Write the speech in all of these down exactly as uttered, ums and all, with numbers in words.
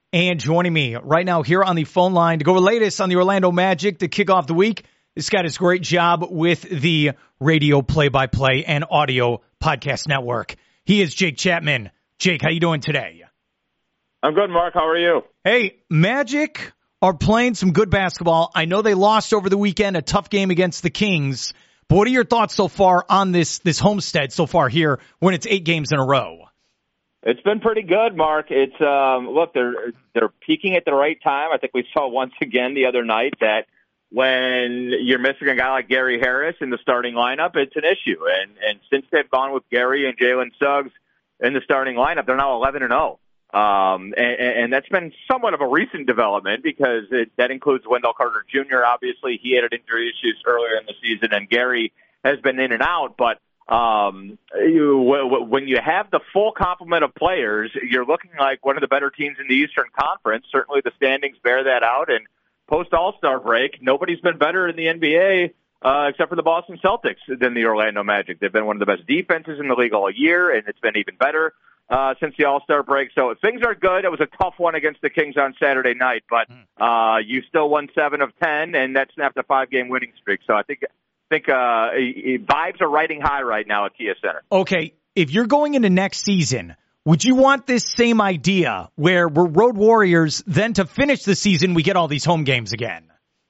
And joining me right now here on the phone line to go over the latest on the Orlando Magic to kick off the week, this guy does a great job with the radio play-by-play and audio podcast network. He is Jake Chapman. Jake, how you doing today? I'm good, Mark. How are you? Hey, Magic are playing some good basketball. I know they lost over the weekend, a tough game against the Kings. But what are your thoughts so far on this this homestead so far here when it's eight games in a row? It's been pretty good, Mark. It's um, look, they're they're peaking at the right time. I think we saw once again the other night that when you're missing a guy like Gary Harris in the starting lineup, it's an issue. And and since they've gone with Gary and Jalen Suggs in the starting lineup, they're now eleven and oh. Um, and, and that's been somewhat of a recent development because it, that includes Wendell Carter Junior Obviously, he had injury issues earlier in the season, and Gary has been in and out. But um, you, when you have the full complement of players, you're looking like one of the better teams in the Eastern Conference. Certainly, the standings bear that out. And post All-Star break, nobody's been better in the N B A uh, except for the Boston Celtics than the Orlando Magic. They've been one of the best defenses in the league all year, and it's been even better Uh, since the All-Star break. So things are good. It was a tough one against the Kings on Saturday night, but uh, you still won seven of ten, and that snapped a five-game winning streak. So I think think uh, vibes are riding high right now at Kia Center. Okay, if you're going into next season, would you want this same idea where we're road warriors, then to finish the season we get all these home games again?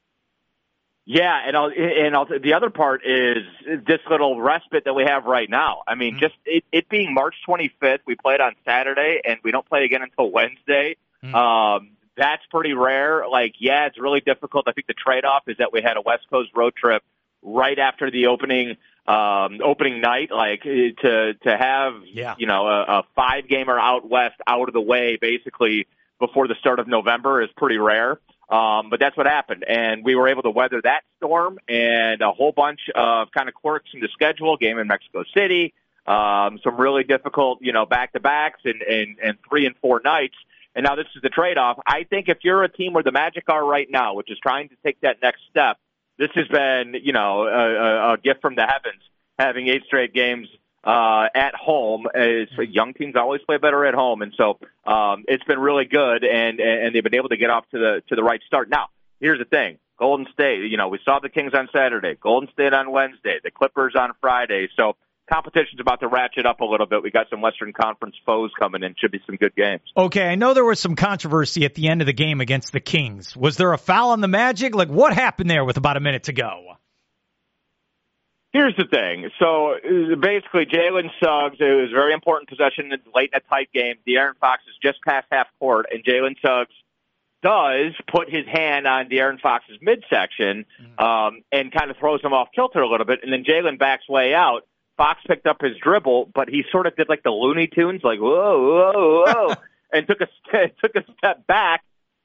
Yeah, and I'll, and I'll, the other part is this little respite that we have right now. I mean, mm-hmm. just it, it being March twenty-fifth, we played on Saturday, and we don't play again until Wednesday. Mm-hmm. Um, that's pretty rare. Like, yeah, it's really difficult. I think the trade-off is that we had a West Coast road trip right after the opening um, opening night. Like, to to have, yeah. you know, a, a five-gamer out west out of the way basically before the start of November is pretty rare. Um, but that's what happened, and we were able to weather that storm and a whole bunch of kind of quirks in the schedule, game in Mexico City, um, some really difficult, you know, back-to-backs and, and, and three and four nights. And now this is the trade-off. I think if you're a team where the Magic are right now, which is trying to take that next step, this has been, you know, a, a gift from the heavens, having eight straight games Uh, at home. Is young teams always play better at home, and so um, it's been really good, and and they've been able to get off to the to the right start. Now, here's the thing: Golden State. You know, we saw the Kings on Saturday, Golden State on Wednesday, the Clippers on Friday. So competition's about to ratchet up a little bit. We got some Western Conference foes coming in. Should be some good games. Okay, I know there was some controversy at the end of the game against the Kings. Was there a foul on the Magic? Like, what happened there with about a minute to go? Here's the thing. So basically, Jalen Suggs, it was a very important possession late in a tight game. De'Aaron Fox is just past half court, and Jalen Suggs does put his hand on De'Aaron Fox's midsection um, and kind of throws him off kilter a little bit. And then Jalen backs way out. Fox picked up his dribble, but he sort of did like the Looney Tunes, like whoa, whoa, whoa, and took a took a step back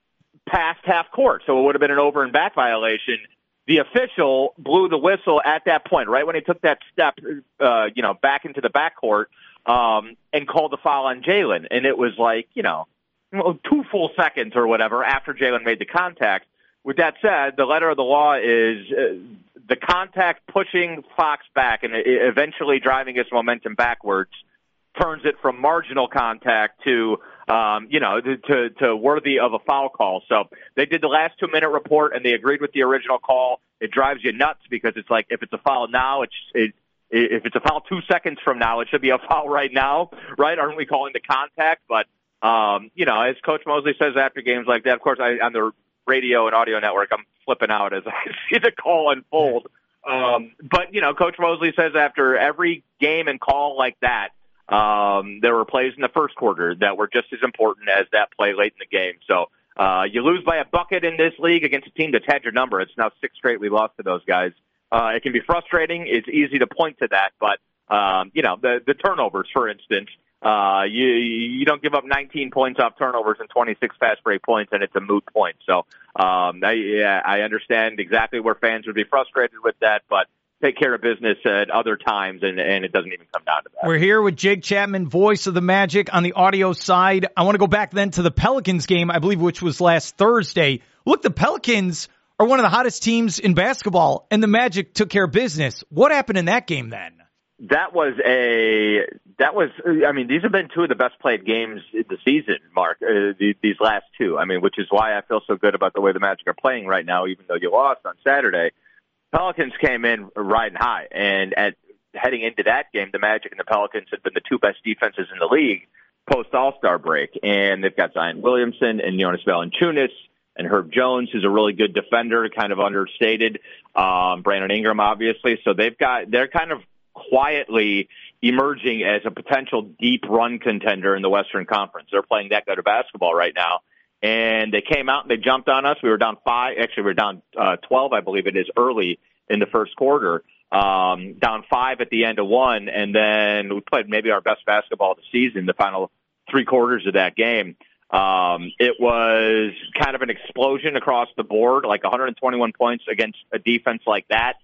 past half court. So it would have been an over and back violation. The official blew the whistle at that point, right when he took that step, uh, you know, back into the backcourt, um, and called the foul on Jalen. And it was like, you know, two full seconds or whatever after Jalen made the contact. With that said, the letter of the law is uh, the contact pushing Fox back and eventually driving his momentum backwards turns it from marginal contact to, um, you know, to, to worthy of a foul call. So they did the last two-minute report, and they agreed with the original call. It drives you nuts because it's like if it's a foul now, it's it, if it's a foul two seconds from now, it should be a foul right now, right? Aren't we calling the contact? But, um, you know, as Coach Mosley says after games like that, of course, I, on the radio and audio network, I'm flipping out as I see the call unfold. Um, but, you know, Coach Mosley says after every game and call like that, Um, there were plays in the first quarter that were just as important as that play late in the game. So uh, you lose by a bucket in this league against a team that's had your number. It's now six straight we lost to those guys. Uh, it can be frustrating. It's easy to point to that. But, um, you know, the, the turnovers, for instance, uh, you you don't give up nineteen points off turnovers and twenty-six fast break points, and it's a moot point. So um, I, yeah, I understand exactly where fans would be frustrated with that, but take care of business at other times, and, and it doesn't even come down to that. We're here with Jake Chapman, voice of the Magic on the audio side. I want to go back then to the Pelicans game, I believe, which was last Thursday. Look, the Pelicans are one of the hottest teams in basketball, and the Magic took care of business. What happened in that game then? that was a that was. I mean, these have been two of the best played games in the season, Mark. Uh, these, these last two. I mean, which is why I feel so good about the way the Magic are playing right now, even though you lost on Saturday. Pelicans came in riding high, and at heading into that game, the Magic and the Pelicans had been the two best defenses in the league post All-Star break, and they've got Zion Williamson and Jonas Valanciunas and Herb Jones, who's a really good defender, kind of understated. Um, Brandon Ingram, obviously, so they've got they're kind of quietly emerging as a potential deep run contender in the Western Conference. They're playing that good of basketball right now. And they came out and they jumped on us. We were down five. Actually, we were down uh, twelve, I believe it is, early in the first quarter. Um, down five at the end of one. And then we played maybe our best basketball of the season, the final three quarters of that game. Um, it was kind of an explosion across the board, like one hundred twenty-one points against a defense like that.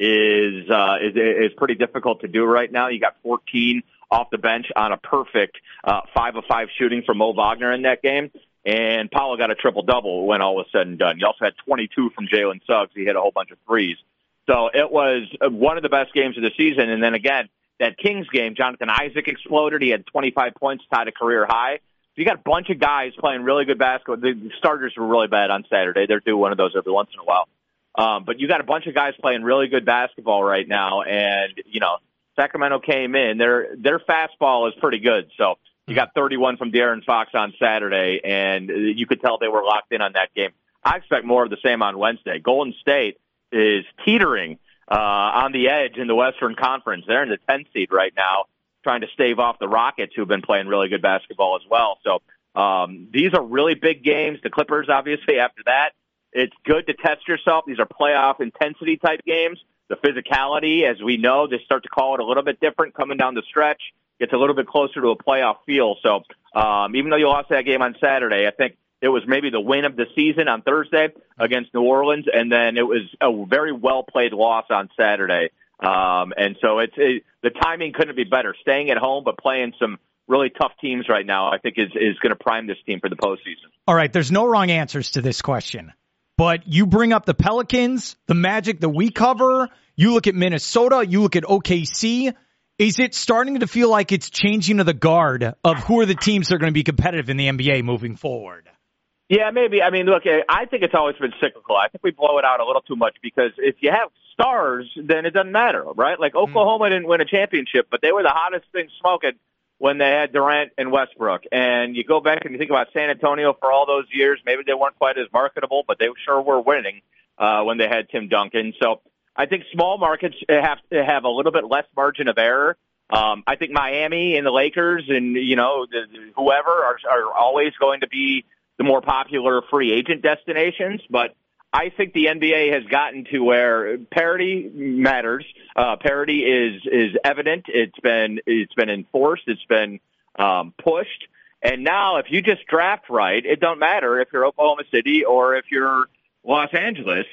Is, uh, is is pretty difficult to do right now. You got fourteen off the bench on a perfect uh, five of five shooting from Mo Wagner in that game, and Paolo got a triple double when all was said and done. You also had twenty-two from Jalen Suggs. He hit a whole bunch of threes, so it was one of the best games of the season. And then again, that Kings game, Jonathan Isaac exploded. He had twenty-five points, tied a career high. So you got a bunch of guys playing really good basketball. The starters were really bad on Saturday. They're due one of those every once in a while. Um, but you got a bunch of guys playing really good basketball right now, and you know Sacramento came in. Their their fastball is pretty good. So you got thirty-one from De'Aaron Fox on Saturday, and you could tell they were locked in on that game. I expect more of the same on Wednesday. Golden State is teetering uh, on the edge in the Western Conference. They're in the tenth seed right now, trying to stave off the Rockets, who've been playing really good basketball as well. So um, these are really big games. The Clippers, obviously, after that. It's good to test yourself. These are playoff intensity type games. The physicality, as we know, they start to call it a little bit different coming down the stretch. Gets a little bit closer to a playoff feel. So um, even though you lost that game on Saturday, I think it was maybe the win of the season on Thursday against New Orleans, and then it was a very well-played loss on Saturday. Um, and so it's it, the timing couldn't be better. Staying at home but playing some really tough teams right now, I think, is, is going to prime this team for the postseason. All right, there's no wrong answers to this question. But you bring up the Pelicans, the Magic that we cover. You look at Minnesota. You look at O K C. Is it starting to feel like it's changing to the guard of who are the teams that are going to be competitive in the N B A moving forward? Yeah, maybe. I mean, look, I think it's always been cyclical. I think we blow it out a little too much because if you have stars, then it doesn't matter, right? Like Oklahoma mm. didn't win a championship, but they were the hottest thing smoking when they had Durant and Westbrook. And you go back and you think about San Antonio for all those years, maybe they weren't quite as marketable, but they sure were winning uh, when they had Tim Duncan. So I think small markets have to have a little bit less margin of error. Um, I think Miami and the Lakers and, you know, the, whoever are, are always going to be the more popular free agent destinations. But I think the N B A has gotten to where parity matters. Uh, parity is is evident. It's been it's been enforced. It's been um, pushed. And now, if you just draft right, it don't matter if you're Oklahoma City or if you're Los Angeles.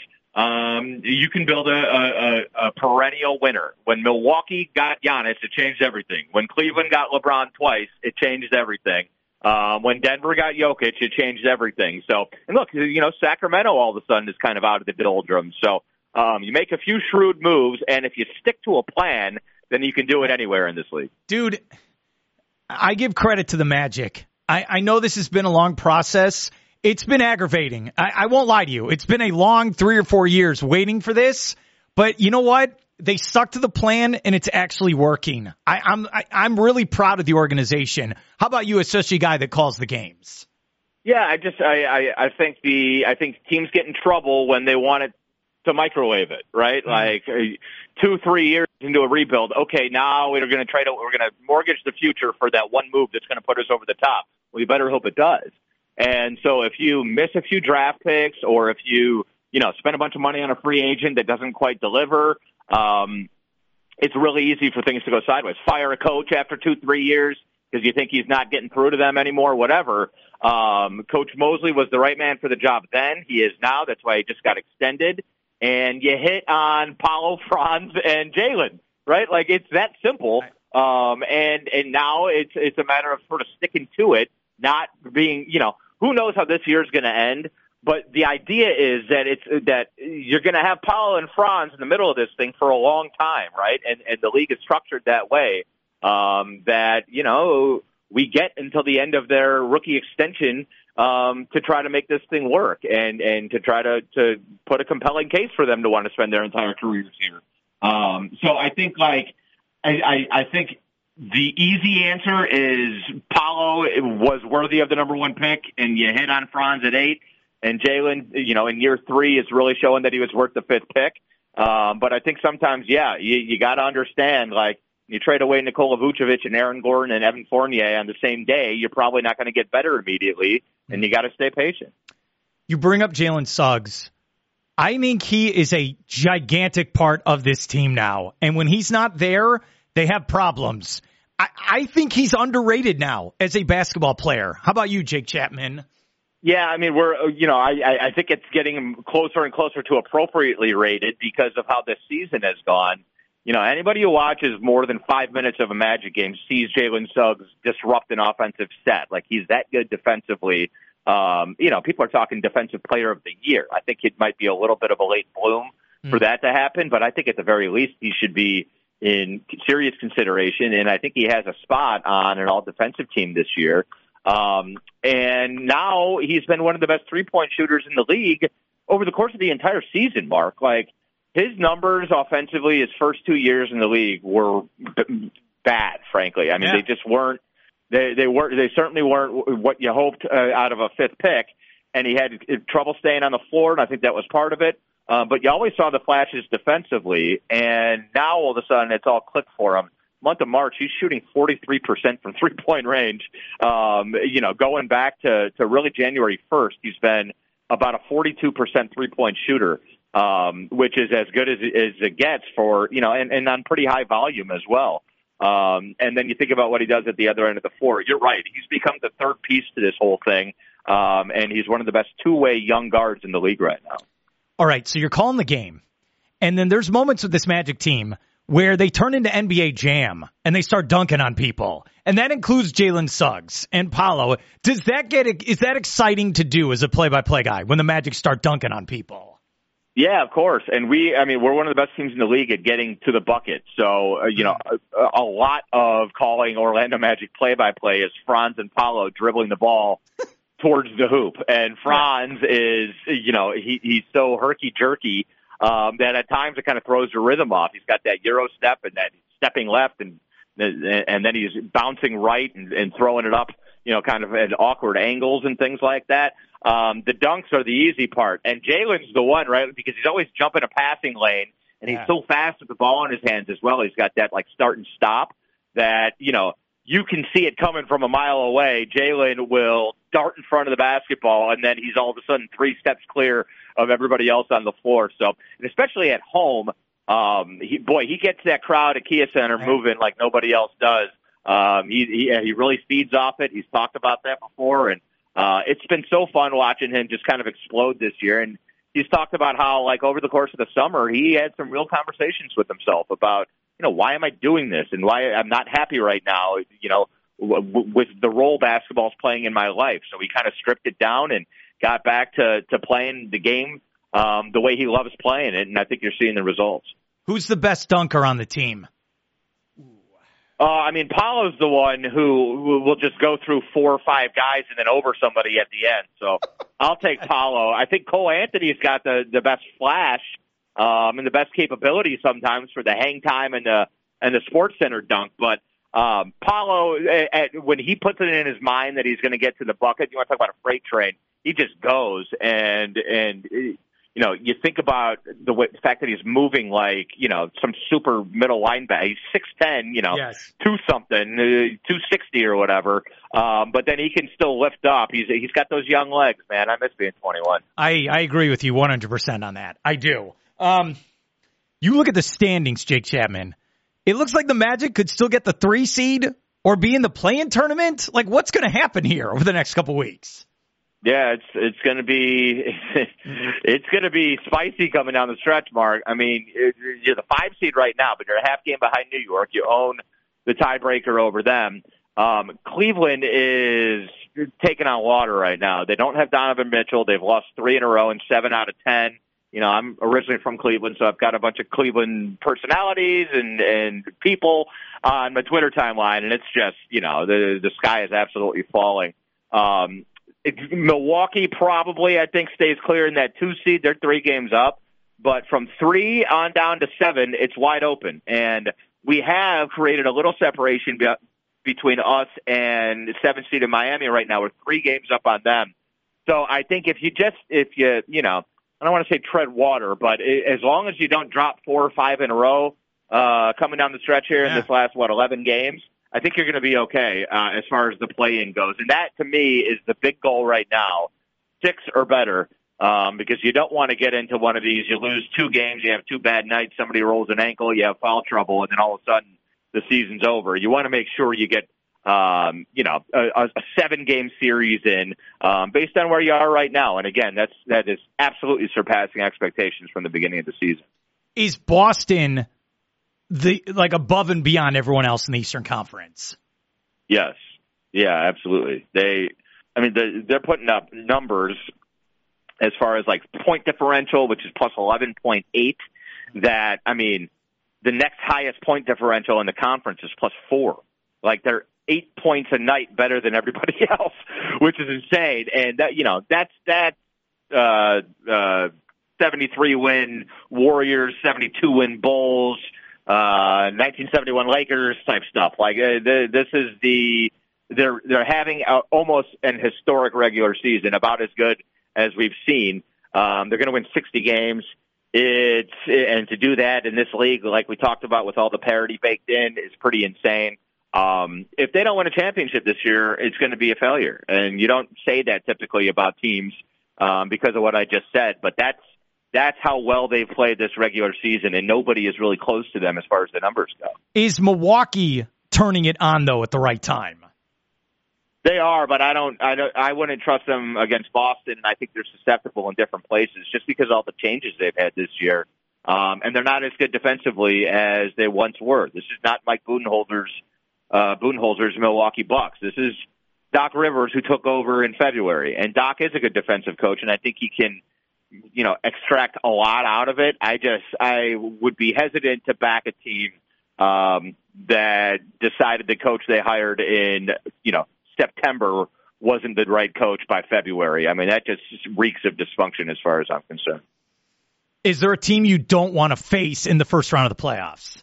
Um, you can build a, a, a perennial winner. When Milwaukee got Giannis, it changed everything. When Cleveland got LeBron twice, it changed everything. Um, when Denver got Jokic, it changed everything. So, and look, you know, Sacramento all of a sudden is kind of out of the doldrums. So, um, you make a few shrewd moves, and if you stick to a plan, then you can do it anywhere in this league. Dude, I give credit to the Magic. I, I know this has been a long process. It's been aggravating. I, I won't lie to you. It's been a long three or four years waiting for this. But you know what? They stuck to the plan, and it's actually working. I, I'm I, I'm really proud of the organization. How about you, especially a guy that calls the games? Yeah, I just I, I, I think the I think teams get in trouble when they want it to microwave it, right? Mm-hmm. Like uh, two, three years into a rebuild. Okay, now we're going to try to we're going to mortgage the future for that one move that's going to put us over the top. Well, you better hope it does. And so if you miss a few draft picks, or if you you know spend a bunch of money on a free agent that doesn't quite deliver. Um, it's really easy for things to go sideways. Fire a coach after two, three years because you think he's not getting through to them anymore, whatever. Um, Coach Mosley was the right man for the job then. He is now. That's why he just got extended. And you hit on Paolo, Franz, and Jalen, right? Like, it's that simple. Um, and, and now it's, it's a matter of sort of sticking to it, not being, you know, who knows how this year is going to end. but the idea is that it's that you're going to have Paolo and Franz in the middle of this thing for a long time, right? And and the league is structured that way, um, that, you know, we get until the end of their rookie extension um, to try to make this thing work and, and to try to, to put a compelling case for them to want to spend their entire careers here. Um, so I think, like, I, I, I think the easy answer is Paolo was worthy of the number one pick, and you hit on Franz at eight. And Jalen, you know, in year three is really showing that he was worth the fifth pick. Um, but I think sometimes, yeah, you, you got to understand, like, you trade away Nikola Vucevic and Aaron Gordon and Evan Fournier on the same day, you're probably not going to get better immediately, and you got to stay patient. You bring up Jalen Suggs. I think he is a gigantic part of this team now. And when he's not there, they have problems. I, I think he's underrated now as a basketball player. How about you, Jake Chapman? Yeah, I mean, we're, you know, I, I think it's getting closer and closer to appropriately rated because of how this season has gone. You know, anybody who watches more than five minutes of a Magic game sees Jalen Suggs disrupt an offensive set. Like, he's that good defensively. Um, you know, people are talking defensive player of the year. I think it might be a little bit of a late bloom mm. for that to happen, but I think at the very least he should be in serious consideration, and I think he has a spot on an all-defensive team this year. Um, and now he's been one of the best three-point shooters in the league over the course of the entire season, Mark. Like, his numbers offensively his first two years in the league were b- bad, frankly. I mean, yeah. they just weren't, they, they weren't, they certainly weren't what you hoped uh, out of a fifth pick. And he had trouble staying on the floor, and I think that was part of it. Uh, but you always saw the flashes defensively, and now all of a sudden it's all clicked for him. Month of March, he's shooting forty-three percent from three-point range. Um, you know, going back to, to really January first, he's been about a forty-two percent three-point shooter, um, which is as good as, as it gets for, you know, and, and on pretty high volume as well. Um, and then you think about what he does at the other end of the floor. You're right. He's become the third piece to this whole thing, um, and he's one of the best two-way young guards in the league right now. All right, so you're calling the game, and then there's moments with this Magic team where they turn into N B A Jam and they start dunking on people. And that includes Jalen Suggs and Paolo. Does that get, is that exciting to do as a play-by-play guy when the Magic start dunking on people? Yeah, of course. And we, I mean, we're one of the best teams in the league at getting to the bucket. So, uh, you know, a, a lot of calling Orlando Magic play-by-play is Franz and Paolo dribbling the ball towards the hoop. And Franz is, you know, he, he's so herky-jerky Um, that at times it kind of throws the rhythm off. He's got that Euro step and that stepping left, and and then he's bouncing right and, and throwing it up, you know, kind of at awkward angles and things like that. Um, the dunks are the easy part, and Jalen's the one, right, because he's always jumping a passing lane, and he's yeah. so fast with the ball in his hands as well. He's got that, like, start and stop that, you know, you can see it coming from a mile away. Jalen will dart in front of the basketball, and then he's all of a sudden three steps clear of everybody else on the floor. So, and especially at home, um, he, boy, he gets that crowd at Kia Center moving like nobody else does. Um, he, he he really feeds off it. He's talked about that before, and uh, it's been so fun watching him just kind of explode this year. And he's talked about how, like, over the course of the summer, he had some real conversations with himself about, you know, why am I doing this and why I'm not happy right now, you know, w- with the role basketball's playing in my life. So he kind of stripped it down and got back to, to playing the game um, the way he loves playing it, and I think you're seeing the results. Who's the best dunker on the team? Uh, I mean, Paolo's the one who, who will just go through four or five guys and then over somebody at the end. So I'll take Paolo. I think Cole Anthony's got the, the best flash um, and the best capability sometimes for the hang time and the and the Sports Center dunk. But um, Paolo, at, at, when he puts it in his mind that he's going to get to the bucket, you want to talk about a freight train, he just goes. And, and you know, you think about the, way, the fact that he's moving like, you know, some super middle linebacker. He's six ten, you know, yes. two something, uh, two sixty or whatever. Um, but then he can still lift up. He's he's got those young legs, man. I miss being twenty-one. I, I agree with you one hundred percent on that. I do. Um, you look at the standings, Jake Chapman. It looks like the Magic could still get the three seed or be in the play-in tournament. Like, what's going to happen here over the next couple weeks? Yeah, it's it's going to be it's going to be spicy coming down the stretch, Mark. I mean, you're the five seed right now, but you're a half game behind New York. You own the tiebreaker over them. Um, Cleveland is taking on water right now. They don't have Donovan Mitchell. They've lost three in a row and seven out of ten. You know, I'm originally from Cleveland, so I've got a bunch of Cleveland personalities and, and people on my Twitter timeline, and it's just, you know, the the sky is absolutely falling. Um, it, Milwaukee probably, I think, stays clear in that two seed. They're three games up. But from three on down to seven, it's wide open. And we have created a little separation be- between us and seven seed in Miami right now. We're three games up on them. So I think if you just, if you, you know, I don't want to say tread water, but as long as you don't drop four or five in a row uh, coming down the stretch here yeah. in this last, what, eleven games, I think you're going to be okay uh, as far as the play-in goes. And that, to me, is the big goal right now, six or better, um, because you don't want to get into one of these. You lose two games, you have two bad nights, somebody rolls an ankle, you have foul trouble, and then all of a sudden the season's over. You want to make sure you get Um, you know, a, a seven-game series in, um, based on where you are right now. And again, that's that is absolutely surpassing expectations from the beginning of the season. Is Boston the like above and beyond everyone else in the Eastern Conference? Yes, yeah, absolutely. They, I mean, they, they're putting up numbers as far as like point differential, which is plus eleven point eight. That I mean, the next highest point differential in the conference is plus four. Like they're eight points a night better than everybody else, which is insane. And that, you know, that's that, uh, uh, seventy-three win Warriors, seventy-two win Bulls, uh, nineteen seventy-one Lakers type stuff. Like, uh, the, this is the, they're, they're having a, almost an historic regular season, about as good as we've seen. Um, they're going to win sixty games. It's, and to do that in this league, like we talked about with all the parity baked in, is pretty insane. Um, if they don't win a championship this year, it's going to be a failure. And you don't say that typically about teams um, because of what I just said. But that's that's how well they've played this regular season, and nobody is really close to them as far as the numbers go. Is Milwaukee turning it on, though, at the right time? They are, but I don't. I don't. I wouldn't trust them against Boston, and I think they're susceptible in different places just because of all the changes they've had this year. Um, and they're not as good defensively as they once were. This is not Mike Budenholzer's Uh, Budenholzer's Milwaukee Bucks. This is Doc Rivers, who took over in February, and Doc is a good defensive coach, and I think he can, you know, extract a lot out of it. I just, I would be hesitant to back a team um, that decided the coach they hired in, you know, September wasn't the right coach by February. I mean, that just reeks of dysfunction as far as I'm concerned. Is there a team you don't want to face in the first round of the playoffs?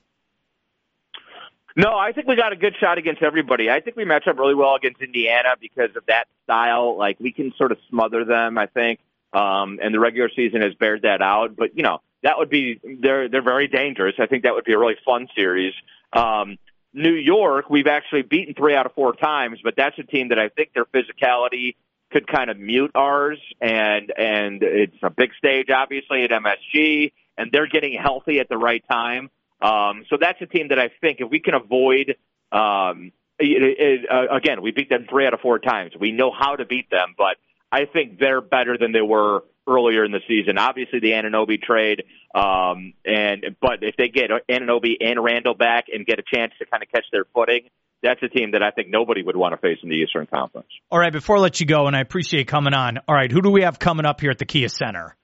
No, I think we got a good shot against everybody. I think we match up really well against Indiana because of that style. Like, we can sort of smother them, I think, um, and the regular season has bared that out. But, you know, that would be, they're they're very dangerous. I think that would be a really fun series. Um, New York, we've actually beaten three out of four times, but that's a team that I think their physicality could kind of mute ours, and and it's a big stage, obviously, at M S G, and they're getting healthy at the right time. Um, so that's a team that I think if we can avoid, um, it, it, uh, again, we beat them three out of four times. We know how to beat them, but I think they're better than they were earlier in the season. Obviously, the Anunoby trade, um, and but if they get Anunoby and Randall back and get a chance to kind of catch their footing, that's a team that I think nobody would want to face in the Eastern Conference. All right, before I let you go, and I appreciate coming on, all right, who do we have coming up here at the Kia Center?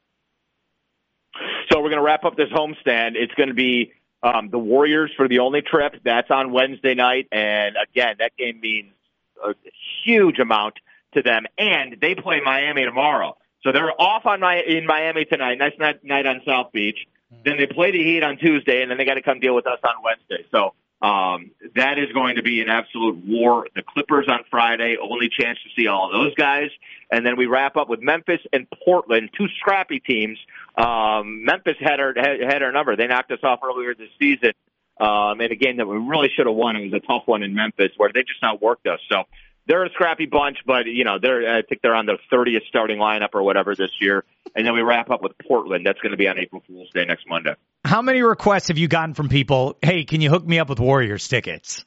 So we're going to wrap up this homestand. It's going to be Um, the Warriors for the only trip. That's on Wednesday night. And again, that game means a huge amount to them. And they play Miami tomorrow. So they're off on my, in Miami tonight. Nice night, night on South Beach. Then they play the Heat on Tuesday, and then they got to come deal with us on Wednesday. So um, that is going to be an absolute war. The Clippers on Friday, only chance to see all of those guys. And then we wrap up with Memphis and Portland, two scrappy teams. Um, Memphis had our had, had our number. They knocked us off earlier this season um, in a game that we really should have won. It was a tough one in Memphis where they just outworked us. So they're a scrappy bunch, but you know they're I think they're on the thirtieth starting lineup or whatever this year. And then we wrap up with Portland. That's going to be on April Fool's Day next Monday. How many requests have you gotten from people? Hey, can you hook me up with Warriors tickets?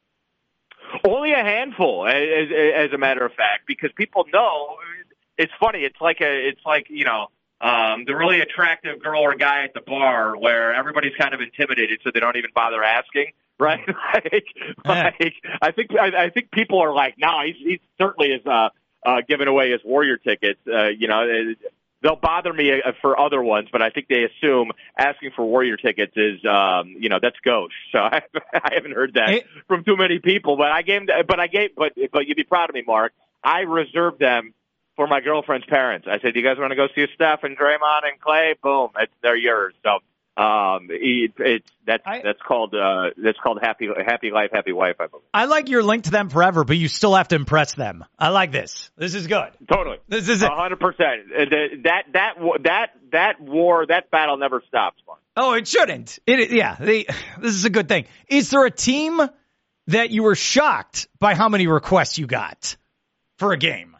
Only a handful, as, as a matter of fact, because people know. It's funny. It's like a. It's like you know. um, the really attractive girl or guy at the bar where everybody's kind of intimidated, so they don't even bother asking. Right? like, like, I think I, I think people are like, no, he's, he certainly is uh, uh, giving away his Warrior tickets. Uh, you know, they'll bother me for other ones, but I think they assume asking for Warrior tickets is, um, you know, that's gauche. So I, I haven't heard that it, from too many people. But I gave, but I gave, but but you'd be proud of me, Mark. I reserved them for my girlfriend's parents. I said, "Do you guys want to go see Steph and Draymond and Clay? Boom, it's, they're yours." So. Um, it, it's that's I, that's called uh, that's called happy happy life, happy wife. I believe. I like your link to them forever, but you still have to impress them. I like this. This is good. Totally. This is it. A hundred percent. That that that that war that battle never stops. Mark. Oh, it shouldn't. It yeah. They, this is a good thing. Is there a team that you were shocked by how many requests you got for a game?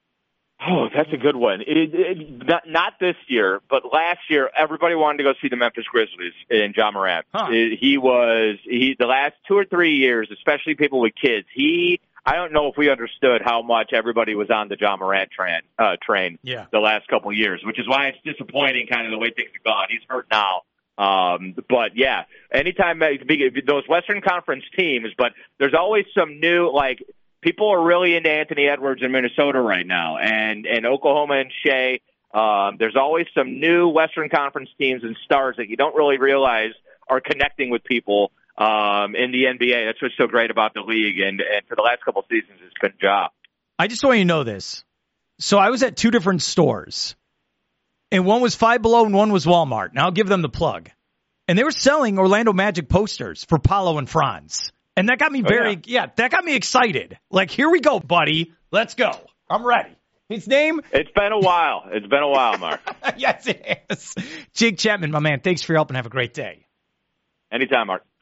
Oh, that's a good one. It, it, not, not this year, but last year, everybody wanted to go see the Memphis Grizzlies in Ja Morant. Huh. It, he was he the last two or three years, especially people with kids. He, I don't know if we understood how much everybody was on the Ja Morant train. Uh, train yeah. the last couple of years, which is why it's disappointing, kind of the way things have gone. He's hurt now. Um, but yeah, anytime those Western Conference teams, but there's always some new like. People are really into Anthony Edwards in Minnesota right now, and, and Oklahoma and Shea. Um, there's always some new Western Conference teams and stars that you don't really realize are connecting with people um, in the N B A. That's what's so great about the league, and, and for the last couple of seasons, it's been Ja. I just want you to know this. So I was at two different stores, and one was Five Below and one was Walmart. Now I'll give them the plug. And they were selling Orlando Magic posters for Paolo and Franz. And that got me very, oh, yeah. yeah, that got me excited. Like, here we go, buddy. Let's go. I'm ready. His name? It's been a while. It's been a while, Mark. Yes, it has. Jake Chapman, my man, thanks for your help and have a great day. Anytime, Mark.